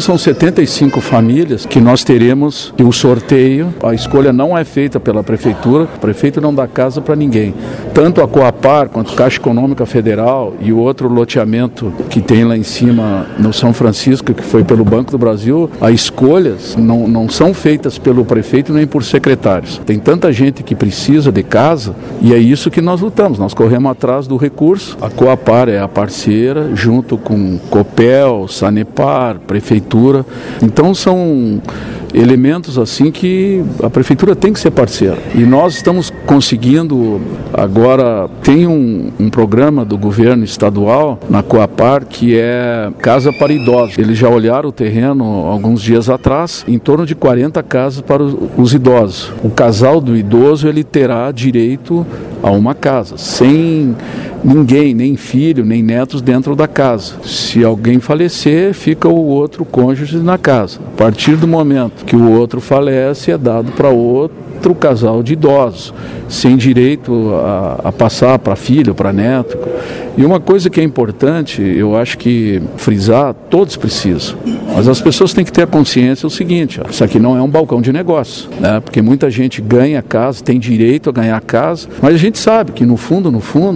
são 75 famílias que nós teremos o sorteio. A escolha não é feita pela Prefeitura, o prefeito não dá casa para ninguém. Tanto a Coapar, quanto a Caixa Econômica Federal e o outro loteamento que tem lá em cima no São Francisco, que foi pelo Banco do Brasil, as escolhas não são feitas pelo prefeito nem por secretários. Tem tanta gente que precisa de casa e é isso que nós lutamos. Nós corremos atrás do recurso. A Coapar é a parceira, junto com Copel, Sanepar, Prefeitura. Então são elementos assim que a Prefeitura tem que ser parceira. E nós estamos conseguindo, agora tem um programa do governo estadual na Coapar que é Casa para Idosos. Eles já olharam o terreno alguns dias atrás, em torno de 40 casas para os idosos. O casal do idoso ele terá direito a uma casa, sem ninguém, nem filho, nem netos dentro da casa. Se alguém falecer, fica o outro cônjuge na casa. A partir do momento que o outro falece, é dado para outro casal de idosos, sem direito a passar para filho, para neto. E uma coisa que é importante, eu acho que frisar, todos precisam. Mas as pessoas têm que ter a consciência o seguinte, isso aqui não é um balcão de negócio, né? Porque muita gente ganha casa, tem direito a ganhar casa, mas a gente sabe que no fundo,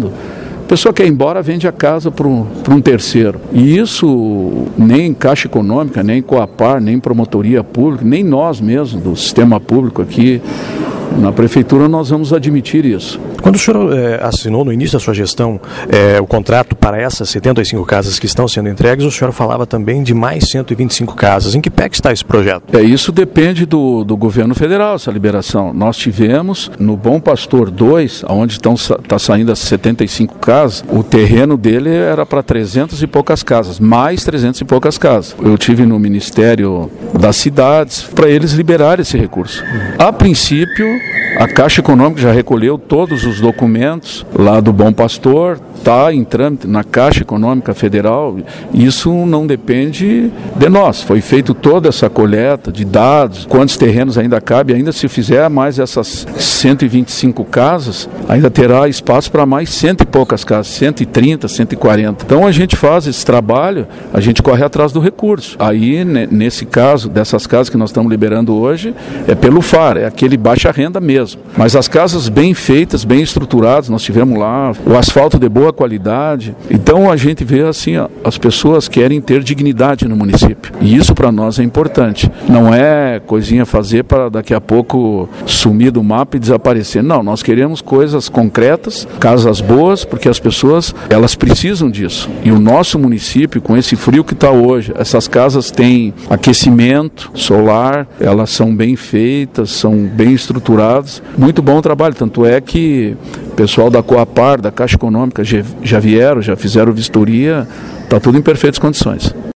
a pessoa quer ir embora, vende a casa para um terceiro. E isso nem Caixa Econômica, nem Coapar, nem Promotoria Pública, nem nós mesmos do sistema público aqui na Prefeitura nós vamos admitir isso. Quando o senhor assinou no início da sua gestão o contrato para essas 75 casas que estão sendo entregues, o senhor falava também de mais 125 casas. Em que pé que está esse projeto? Isso depende do governo federal, essa liberação. Nós tivemos no Bom Pastor 2, onde está saindo as 75 casas, o terreno dele era para 300 e poucas casas, mais 300 e poucas casas. Eu tive no Ministério das Cidades para eles liberarem esse recurso. A princípio, a Caixa Econômica já recolheu todos os documentos lá do Bom Pastor, está em trâmite na Caixa Econômica Federal. Isso não depende de nós. Foi feita toda essa coleta de dados, quantos terrenos ainda cabe, ainda se fizer mais essas 125 casas, ainda terá espaço para mais 100 e poucas casas, 130, 140. Então a gente faz esse trabalho, a gente corre atrás do recurso. Aí, nesse caso, dessas casas que nós estamos liberando hoje, é pelo FAR, é aquele baixa renda mesmo. Mas as casas bem feitas, bem estruturadas, nós tivemos lá, o asfalto de boa qualidade. Então a gente vê assim, as pessoas querem ter dignidade no município. E isso para nós é importante. Não é coisinha fazer para daqui a pouco sumir do mapa e desaparecer. Não, nós queremos coisas concretas, casas boas, porque as pessoas, elas precisam disso. E o nosso município, com esse frio que está hoje, essas casas têm aquecimento solar, elas são bem feitas, são bem estruturadas. Muito bom o trabalho, tanto é que o pessoal da Coapar, da Caixa Econômica já vieram, já fizeram vistoria, está tudo em perfeitas condições.